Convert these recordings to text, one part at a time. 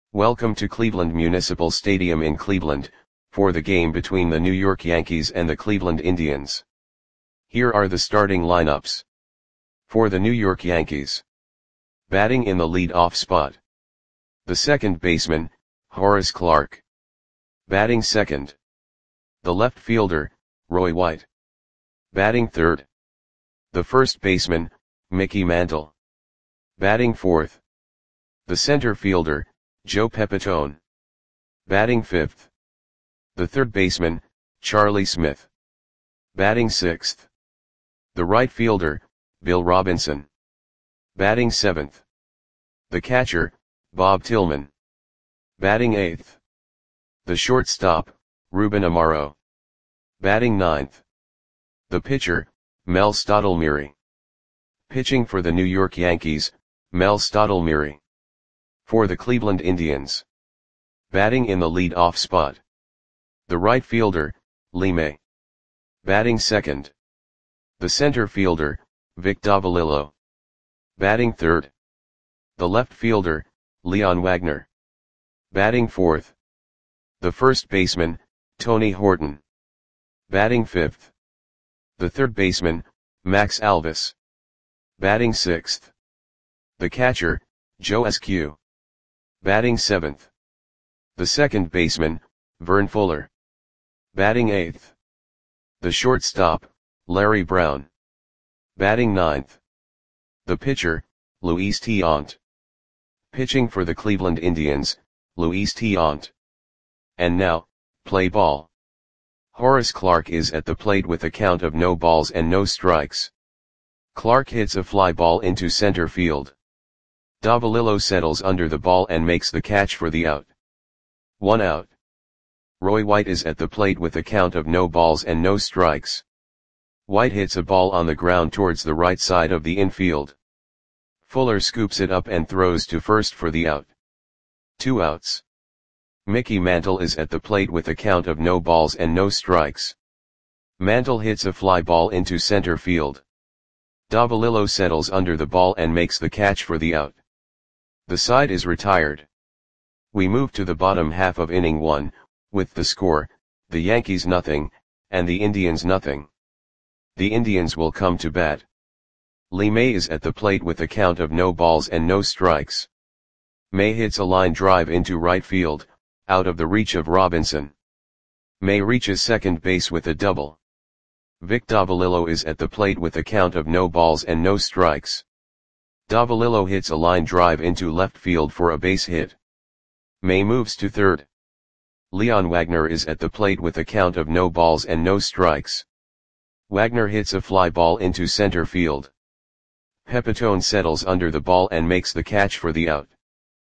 Welcome to Cleveland Municipal Stadium in Cleveland, for the game between the New York Yankees and the Cleveland Indians. Here are the starting lineups. For the New York Yankees. Batting in the lead-off spot. The second baseman, Horace Clarke. Batting second. The left fielder, Roy White. Batting third. The first baseman, Mickey Mantle. Batting fourth. The center fielder, Joe Pepitone. Batting fifth. The third baseman, Charlie Smith. Batting sixth. The right fielder, Bill Robinson. Batting seventh. The catcher, Bob Tillman. Batting eighth. The shortstop, Ruben Amaro. Batting ninth. The pitcher, Mel Stottlemyre. Pitching for the New York Yankees, Mel Stottlemyre. For the Cleveland Indians. Batting in the lead-off spot. The right fielder, Lee May. Batting second. The center fielder, Vic Davalillo. Batting third. The left fielder, Leon Wagner. Batting fourth. The first baseman, Tony Horton. Batting fifth. The third baseman, Max Alvis. Batting sixth. The catcher, Joe Eskew. Batting seventh. The second baseman, Vern Fuller. Batting eighth. The shortstop, Larry Brown. Batting ninth. The pitcher, Luis Tiant. Pitching for the Cleveland Indians, Luis Tiant. And now, play ball. Horace Clarke is at the plate with a count of no balls and no strikes. Clarke hits a fly ball into center field. Davalillo settles under the ball and makes the catch for the out. 1 out. Roy White is at the plate with a count of no balls and no strikes. White hits a ball on the ground towards the right side of the infield. Fuller scoops it up and throws to first for the out. 2 outs. Mickey Mantle is at the plate with a count of no balls and no strikes. Mantle hits a fly ball into center field. Davalillo settles under the ball and makes the catch for the out. The side is retired. We move to the bottom half of inning 1, with the score, the Yankees nothing, and the Indians nothing. The Indians will come to bat. Lee May is at the plate with a count of no balls and no strikes. May hits a line drive into right field, out of the reach of Robinson. May reaches second base with a double. Vic Davalillo is at the plate with a count of no balls and no strikes. Davalillo hits a line drive into left field for a base hit. May moves to third. Leon Wagner is at the plate with a count of no balls and no strikes. Wagner hits a fly ball into center field. Pepitone settles under the ball and makes the catch for the out.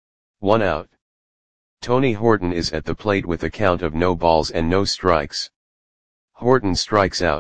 1 out. Tony Horton is at the plate with a count of no balls and no strikes. Horton strikes out.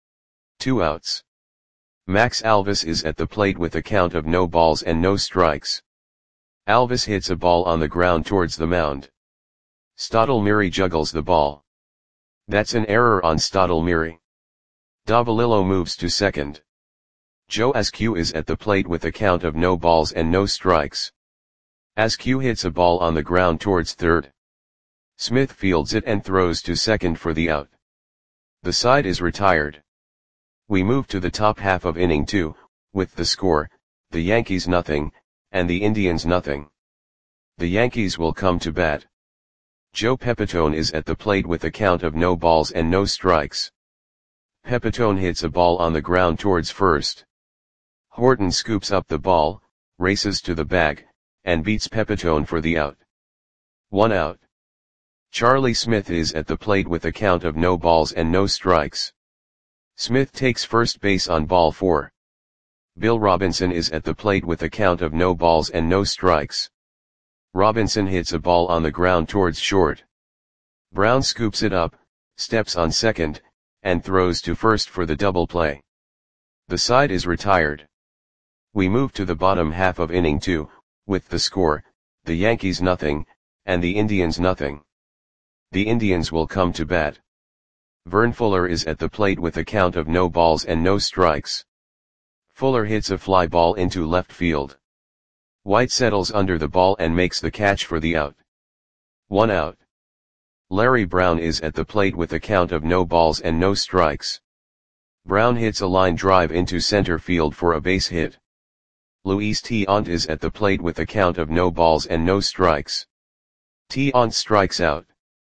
2 outs. Max Alvis is at the plate with a count of no balls and no strikes. Alvis hits a ball on the ground towards the mound. Stottlemyre juggles the ball. That's an error on Stottlemyre. Davalillo moves to second. Joe Eskew is at the plate with a count of no balls and no strikes. Eskew hits a ball on the ground towards third. Smith fields it and throws to second for the out. The side is retired. We move to the top half of inning 2, with the score, the Yankees nothing, and the Indians nothing. The Yankees will come to bat. Joe Pepitone is at the plate with a count of no balls and no strikes. Pepitone hits a ball on the ground towards first. Horton scoops up the ball, races to the bag, and beats Pepitone for the out. 1 out. Charlie Smith is at the plate with a count of no balls and no strikes. Smith takes first base on ball 4. Bill Robinson is at the plate with a count of no balls and no strikes. Robinson hits a ball on the ground towards short. Brown scoops it up, steps on second, and throws to first for the double play. The side is retired. We move to the bottom half of inning 2, with the score, the Yankees nothing, and the Indians nothing. The Indians will come to bat. Vern Fuller is at the plate with a count of no balls and no strikes. Fuller hits a fly ball into left field. White settles under the ball and makes the catch for the out. 1 out. Larry Brown is at the plate with a count of no balls and no strikes. Brown hits a line drive into center field for a base hit. Luis Tiant is at the plate with a count of no balls and no strikes. Tiant strikes out.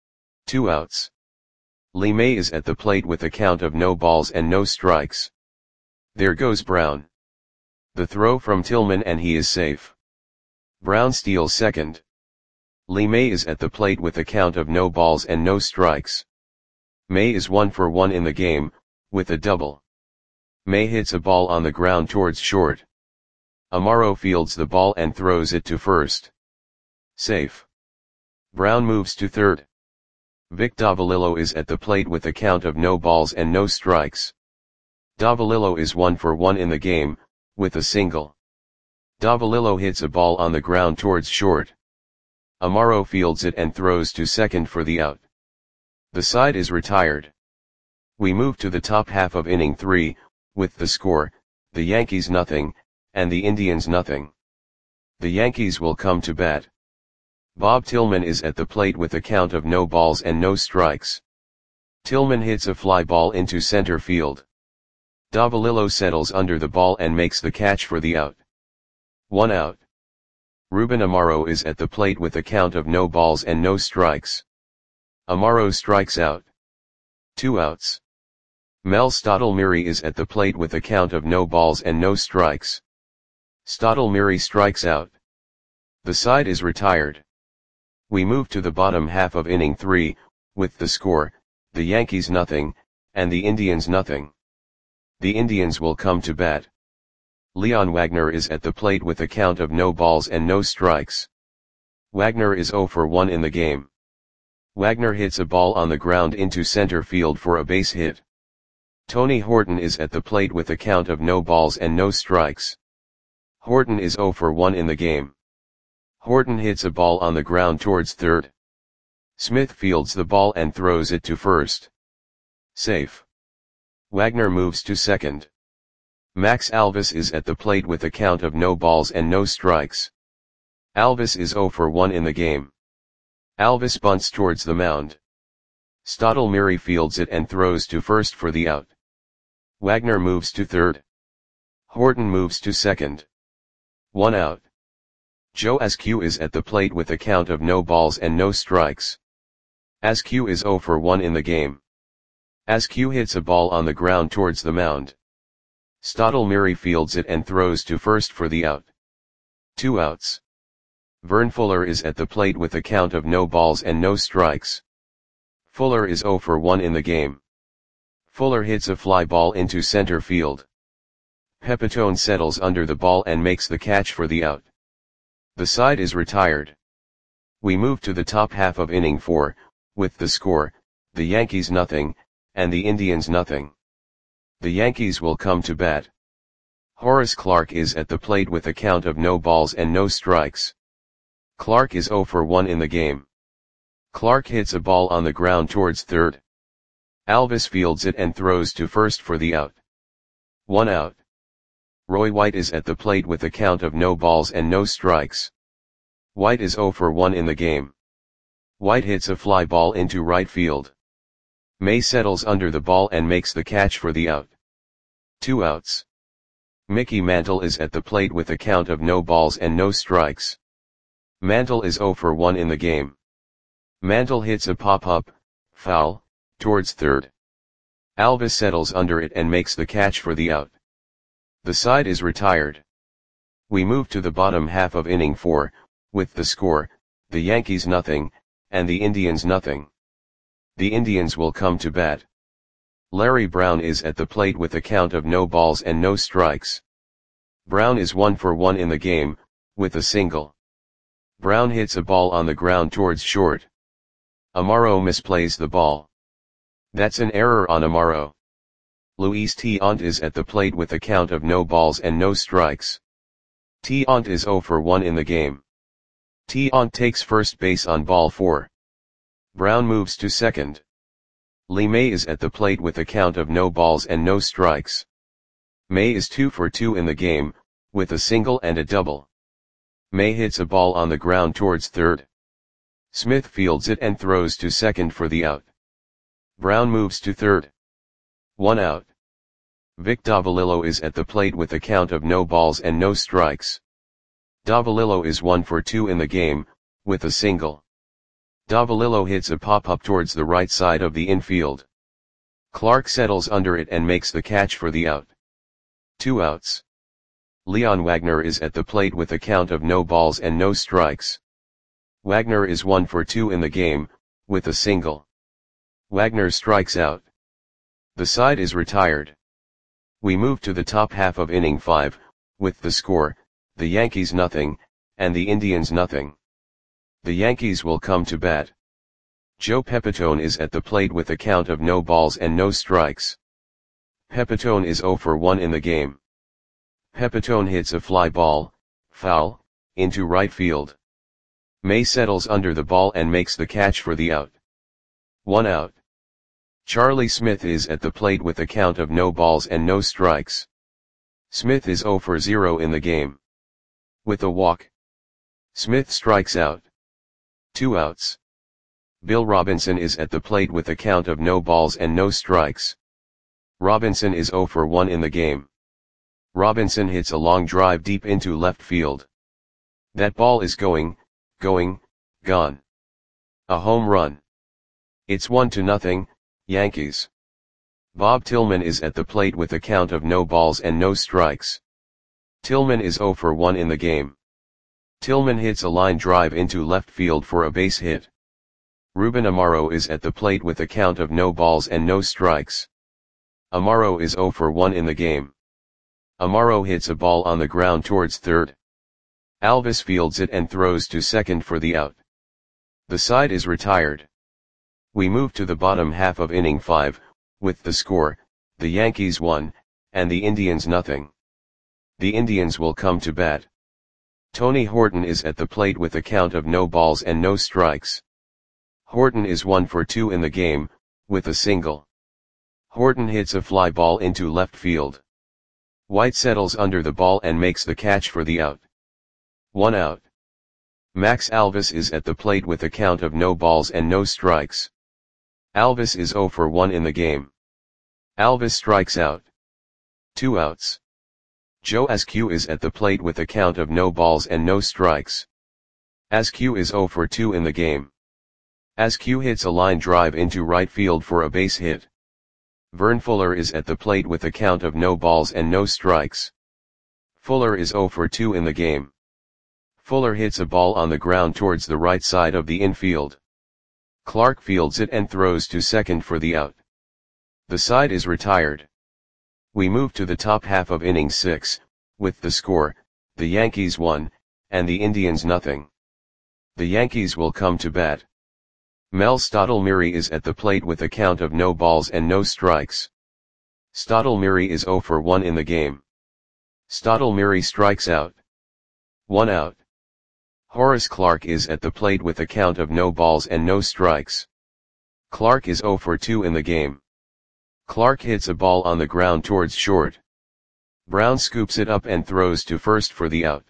2 outs. Lee May is at the plate with a count of no balls and no strikes. There goes Brown. The throw from Tillman and he is safe. Brown steals second. Lee May is at the plate with a count of no balls and no strikes. May is 1 for 1 in the game, with a double. May hits a ball on the ground towards short. Amaro fields the ball and throws it to first. Safe. Brown moves to third. Vic Davalillo is at the plate with a count of no balls and no strikes. Davalillo is 1 for 1 in the game, with a single. Davalillo hits a ball on the ground towards short. Amaro fields it and throws to second for the out. The side is retired. We move to the top half of inning 3, with the score, the Yankees nothing, and the Indians nothing. The Yankees will come to bat. Bob Tillman is at the plate with a count of no balls and no strikes. Tillman hits a fly ball into center field. Davalillo settles under the ball and makes the catch for the out. 1 out. Ruben Amaro is at the plate with a count of no balls and no strikes. Amaro strikes out. 2 outs. Mel Stottlemyre is at the plate with a count of no balls and no strikes. Stottlemyre strikes out. The side is retired. We move to the bottom half of inning 3, with the score, the Yankees nothing, and the Indians nothing. The Indians will come to bat. Leon Wagner is at the plate with a count of no balls and no strikes. Wagner is 0 for 1 in the game. Wagner hits a ball on the ground into center field for a base hit. Tony Horton is at the plate with a count of no balls and no strikes. Horton is 0 for 1 in the game. Horton hits a ball on the ground towards third. Smith fields the ball and throws it to first. Safe. Wagner moves to second. Max Alvis is at the plate with a count of no balls and no strikes. Alvis is 0 for 1 in the game. Alvis bunts towards the mound. Stottlemyre fields it and throws to first for the out. Wagner moves to third. Horton moves to second. 1 out. Joe Askew is at the plate with a count of no balls and no strikes. Askew is 0 for 1 in the game. Askew hits a ball on the ground towards the mound. Stottlemyre fields it and throws to first for the out. 2 outs. Vern Fuller is at the plate with a count of no balls and no strikes. Fuller is 0 for 1 in the game. Fuller hits a fly ball into center field. Pepitone settles under the ball and makes the catch for the out. The side is retired. We move to the top half of inning 4, with the score, the Yankees nothing, and the Indians nothing. The Yankees will come to bat. Horace Clarke is at the plate with a count of no balls and no strikes. Clarke is 0 for 1 in the game. Clarke hits a ball on the ground towards third. Alvis fields it and throws to first for the out. 1 out. Roy White is at the plate with a count of no balls and no strikes. White is 0 for 1 in the game. White hits a fly ball into right field. May settles under the ball and makes the catch for the out. 2 outs. Mickey Mantle is at the plate with a count of no balls and no strikes. Mantle is 0 for 1 in the game. Mantle hits a pop-up, foul, towards third. Alvis settles under it and makes the catch for the out. The side is retired. We move to the bottom half of inning 4, with the score, the Yankees nothing, and the Indians nothing. The Indians will come to bat. Larry Brown is at the plate with a count of no balls and no strikes. Brown is 1 for 1 in the game, with a single. Brown hits a ball on the ground towards short. Amaro misplays the ball. That's an error on Amaro. Luis Tiant is at the plate with a count of no balls and no strikes. Tiant is 0 for 1 in the game. Tiant takes first base on ball 4. Brown moves to second. Lee May is at the plate with a count of no balls and no strikes. May is 2 for 2 in the game, with a single and a double. May hits a ball on the ground towards third. Smith fields it and throws to second for the out. Brown moves to third. 1 out. Vic Davalillo is at the plate with a count of no balls and no strikes. Davalillo is 1 for 2 in the game, with a single. Davalillo hits a pop-up towards the right side of the infield. Clark settles under it and makes the catch for the out. 2 outs. Leon Wagner is at the plate with a count of no balls and no strikes. Wagner is 1 for 2 in the game, with a single. Wagner strikes out. The side is retired. We move to the top half of inning 5, with the score, the Yankees nothing, and the Indians nothing. The Yankees will come to bat. Joe Pepitone is at the plate with a count of no balls and no strikes. Pepitone is 0 for 1 in the game. Pepitone hits a fly ball, foul, into right field. May settles under the ball and makes the catch for the out. 1 out. Charlie Smith is at the plate with a count of no balls and no strikes. Smith is 0 for 0 in the game. With a walk. Smith strikes out. 2 outs. Bill Robinson is at the plate with a count of no balls and no strikes. Robinson is 0 for 1 in the game. Robinson hits a long drive deep into left field. That ball is gone. A home run. It's 1-0, Yankees. Bob Tillman is at the plate with a count of no balls and no strikes. Tillman is 0 for 1 in the game. Tillman hits a line drive into left field for a base hit. Ruben Amaro is at the plate with a count of no balls and no strikes. Amaro is 0 for 1 in the game. Amaro hits a ball on the ground towards third. Alvis fields it and throws to second for the out. The side is retired. We move to the bottom half of inning 5, with the score, the Yankees 1, and the Indians nothing. The Indians will come to bat. Tony Horton is at the plate with a count of no balls and no strikes. Horton is 1 for 2 in the game, with a single. Horton hits a fly ball into left field. White settles under the ball and makes the catch for the out. 1 out. Max Alvis is at the plate with a count of no balls and no strikes. Alvis is 0 for 1 in the game. Alvis strikes out. 2 outs. Joe Askew is at the plate with a count of no balls and no strikes. Askew is 0 for 2 in the game. Askew hits a line drive into right field for a base hit. Vern Fuller is at the plate with a count of no balls and no strikes. Fuller is 0 for 2 in the game. Fuller hits a ball on the ground towards the right side of the infield. Clark fields it and throws to second for the out. The side is retired. We move to the top half of inning 6, with the score, the Yankees 1, and the Indians nothing. The Yankees will come to bat. Mel Stottlemyre is at the plate with a count of no balls and no strikes. Stottlemyre is 0 for 1 in the game. Stottlemyre strikes out. 1 out. Horace Clarke is at the plate with a count of no balls and no strikes. Clarke is 0 for 2 in the game. Clarke hits a ball on the ground towards short. Brown scoops it up and throws to first for the out.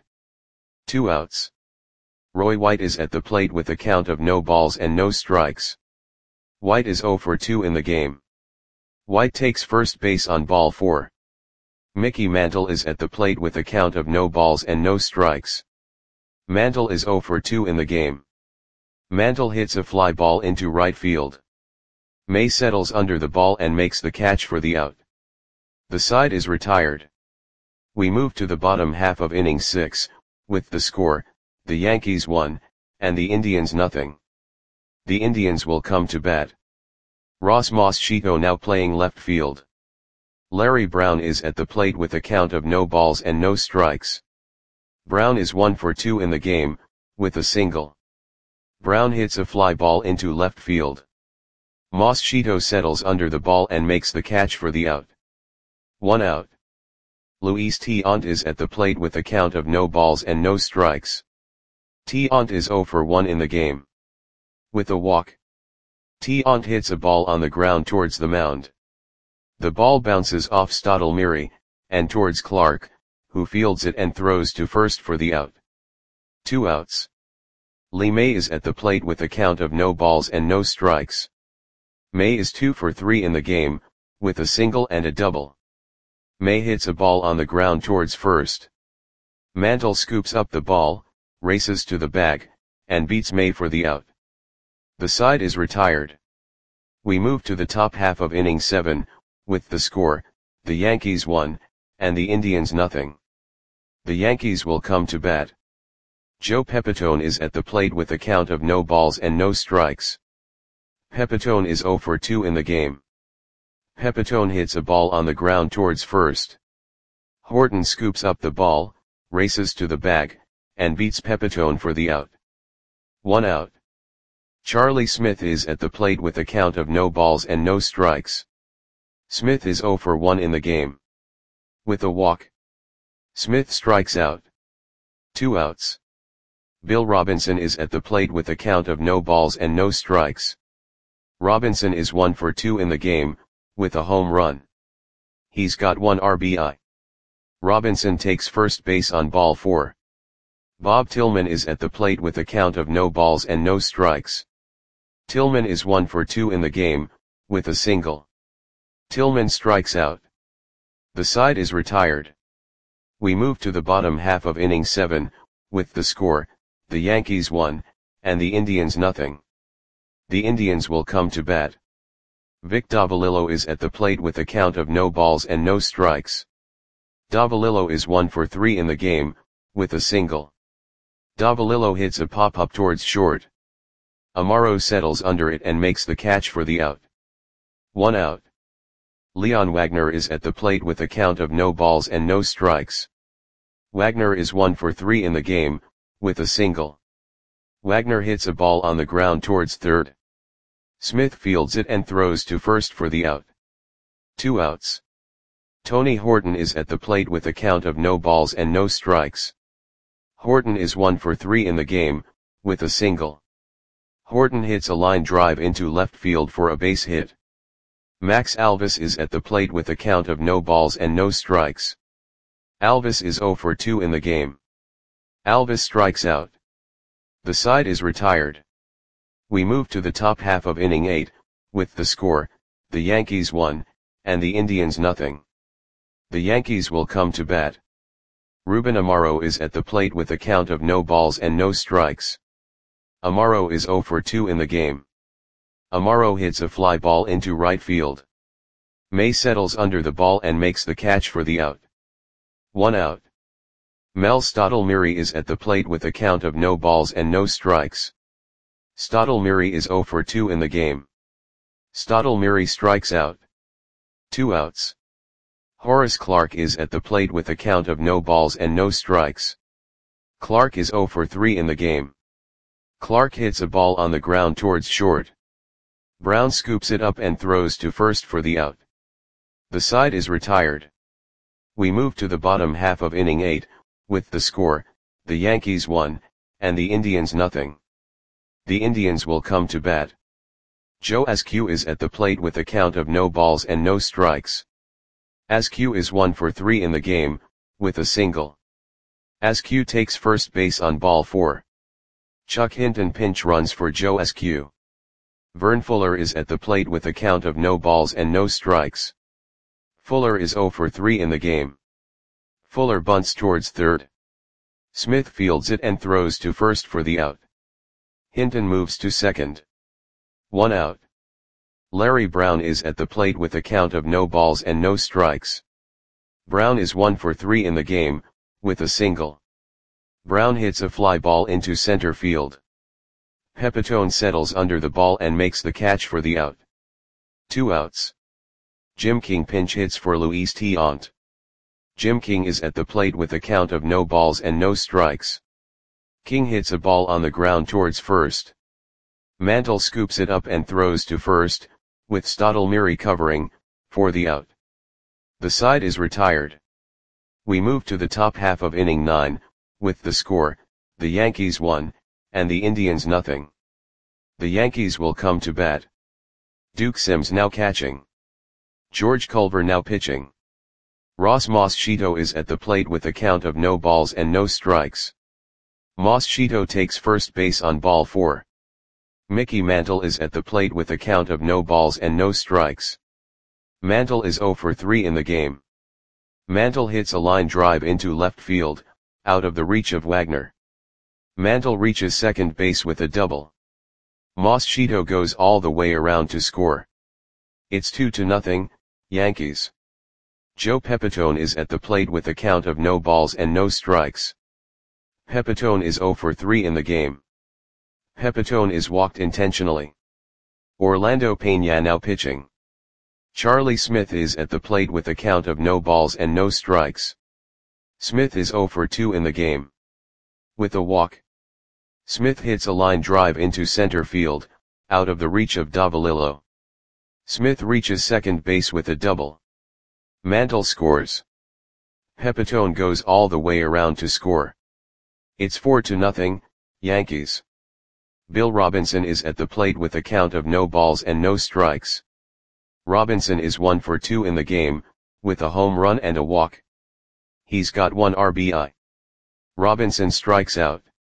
2 outs. Roy White is at the plate with a count of no balls and no strikes. White is 0 for 2 in the game. White takes first base on ball 4. Mickey Mantle is at the plate with a count of no balls and no strikes. Mantle is 0 for 2 in the game. Mantle hits a fly ball into right field. May settles under the ball and makes the catch for the out. The side is retired. We move to the bottom half of inning 6, with the score, the Yankees 1, and the Indians nothing. The Indians will come to bat. Ross Moschito now playing left field. Larry Brown is at the plate with a count of no balls and no strikes. Brown is 1 for 2 in the game, with a single. Brown hits a fly ball into left field. Moschito settles under the ball and makes the catch for the out. 1 out. Luis Tiant is at the plate with a count of no balls and no strikes. Tiant is 0 for 1 in the game. With a walk. Tiant hits a ball on the ground towards the mound. The ball bounces off Stottlemyre, and towards Clarke, who fields it and throws to first for the out. 2 outs. Lee May is at the plate with a count of no balls and no strikes. May is 2 for 3 in the game, with a single and a double. May hits a ball on the ground towards first. Mantle scoops up the ball, races to the bag, and beats May for the out. The side is retired. We move to the top half of inning 7, with the score, the Yankees 1, and the Indians nothing. The Yankees will come to bat. Joe Pepitone is at the plate with a count of no balls and no strikes. Pepitone is 0 for 2 in the game. Pepitone hits a ball on the ground towards first. Horton scoops up the ball, races to the bag, and beats Pepitone for the out. 1 out. Charlie Smith is at the plate with a count of no balls and no strikes. Smith is 0 for 1 in the game. With a walk, Smith strikes out. 2 outs. Bill Robinson is at the plate with a count of no balls and no strikes. Robinson is 1 for 2 in the game, with a home run. He's got 1 RBI. Robinson takes first base on ball 4. Bob Tillman is at the plate with a count of no balls and no strikes. Tillman is 1 for 2 in the game, with a single. Tillman strikes out. The side is retired. We move to the bottom half of inning 7, with the score, the Yankees 1, and the Indians nothing. The Indians will come to bat. Vic Davalillo is at the plate with a count of no balls and no strikes. Davalillo is 1 for 3 in the game, with a single. Davalillo hits a pop-up towards short. Amaro settles under it and makes the catch for the out. 1 out. Leon Wagner is at the plate with a count of no balls and no strikes. Wagner is 1 for 3 in the game, with a single. Wagner hits a ball on the ground towards third. Smith fields it and throws to first for the out. 2 outs. Tony Horton is at the plate with a count of no balls and no strikes. Horton is 1 for 3 in the game, with a single. Horton hits a line drive into left field for a base hit. Max Alvis is at the plate with a count of no balls and no strikes. Alvis is 0 for 2 in the game. Alvis strikes out. The side is retired. We move to the top half of inning 8, with the score, the Yankees 1, and the Indians nothing. The Yankees will come to bat. Ruben Amaro is at the plate with a count of no balls and no strikes. Amaro is 0 for 2 in the game. Amaro hits a fly ball into right field. May settles under the ball and makes the catch for the out. 1 out. Mel Stottlemyre is at the plate with a count of no balls and no strikes. Stottlemyre is 0 for 2 in the game. Stottlemyre strikes out. 2 outs. Horace Clarke is at the plate with a count of no balls and no strikes. Clarke is 0 for 3 in the game. Clarke hits a ball on the ground towards short. Brown scoops it up and throws to first for the out. The side is retired. We move to the bottom half of inning 8, with the score, the Yankees 1, and the Indians nothing. The Indians will come to bat. Joe Askew is at the plate with a count of no balls and no strikes. Askew is 1 for 3 in the game, with a single. Askew takes first base on ball 4. Chuck Hinton pinch runs for Joe Askew. Vern Fuller is at the plate with a count of no balls and no strikes. Fuller is 0 for 3 in the game. Fuller bunts towards third. Smith fields it and throws to first for the out. Hinton moves to second. 1 out. Larry Brown is at the plate with a count of no balls and no strikes. Brown is 1 for 3 in the game, with a single. Brown hits a fly ball into center field. Pepitone settles under the ball and makes the catch for the out. 2 outs. Jim King pinch hits for Luis Tiant. Jim King is at the plate with a count of no balls and no strikes. King hits a ball on the ground towards first. Mantle scoops it up and throws to first, with Stottlemyre covering, for the out. The side is retired. We move to the top half of inning 9, with the score, the Yankees 1, and the Indians nothing. The Yankees will come to bat. Duke Sims now catching. George Culver now pitching. Ross Moschito is at the plate with a count of no balls and no strikes. Moschito takes first base on ball 4. Mickey Mantle is at the plate with a count of no balls and no strikes. Mantle is 0 for 3 in the game. Mantle hits a line drive into left field, out of the reach of Wagner. Mantle reaches second base with a double. Moschito goes all the way around to score. It's 2-0, Yankees. Joe Pepitone is at the plate with a count of no balls and no strikes. Pepitone is 0 for 3 in the game. Pepitone is walked intentionally. Orlando Peña now pitching. Charlie Smith is at the plate with a count of no balls and no strikes. Smith is 0 for 2 in the game. With a walk, Smith hits a line drive into center field, out of the reach of Davalillo. Smith reaches second base with a double. Mantle scores. Pepitone goes all the way around to score. It's 4-0, Yankees. Bill Robinson is at the plate with a count of no balls and no strikes. Robinson is 1 for 2 in the game, with a home run and a walk. He's got 1 RBI. Robinson strikes out.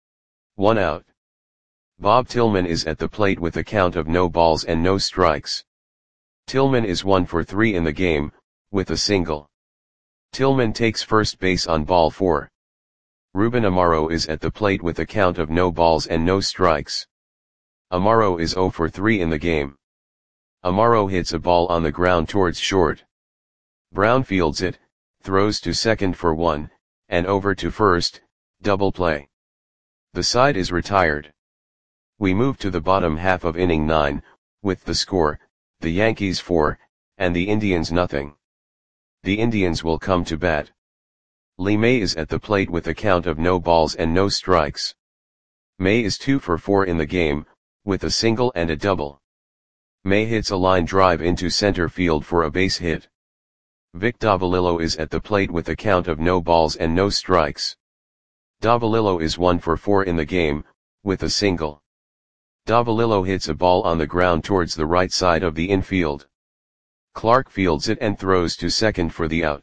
1 out. Bob Tillman is at the plate with a count of no balls and no strikes. Tillman is 1 for 3 in the game, with a single. Tillman takes first base on ball 4. Ruben Amaro is at the plate with a count of no balls and no strikes. Amaro is 0 for 3 in the game. Amaro hits a ball on the ground towards short. Brown fields it, throws to second for 1, and over to first, double play. The side is retired. We move to the bottom half of inning 9, with the score, the Yankees 4, and the Indians nothing. The Indians will come to bat. Lee May is at the plate with a count of no balls and no strikes. May is 2 for 4 in the game, with a single and a double. May hits a line drive into center field for a base hit. Vic Davalillo is at the plate with a count of no balls and no strikes. Davalillo is 1 for 4 in the game, with a single. Davalillo hits a ball on the ground towards the right side of the infield. Clark fields it and throws to second for the out.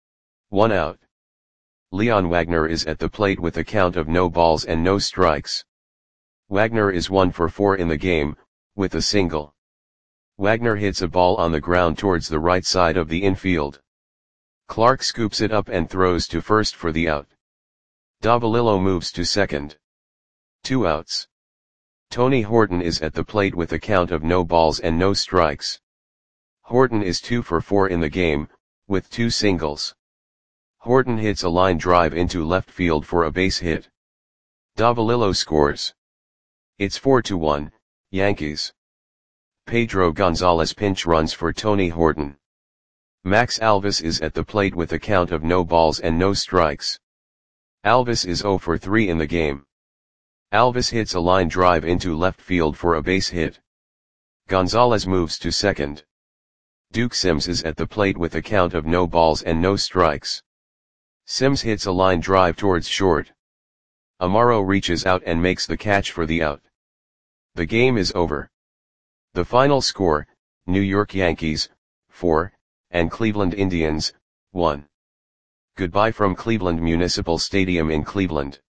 1 out. Leon Wagner is at the plate with a count of no balls and no strikes. Wagner is 1 for 4 in the game, with a single. Wagner hits a ball on the ground towards the right side of the infield. Clark scoops it up and throws to first for the out. Davalillo moves to second. 2 outs. Tony Horton is at the plate with a count of no balls and no strikes. Horton is 2 for 4 in the game, with 2 singles. Horton hits a line drive into left field for a base hit. Davalillo scores. It's 4-1, Yankees. Pedro Gonzalez pinch runs for Tony Horton. Max Alvis is at the plate with a count of no balls and no strikes. Alvis is 0 for 3 in the game. Alvis hits a line drive into left field for a base hit. Gonzalez moves to second. Duke Sims is at the plate with a count of no balls and no strikes. Sims hits a line drive towards short. Amaro reaches out and makes the catch for the out. The game is over. The final score, New York Yankees, 4, and Cleveland Indians, 1. Goodbye from Cleveland Municipal Stadium in Cleveland.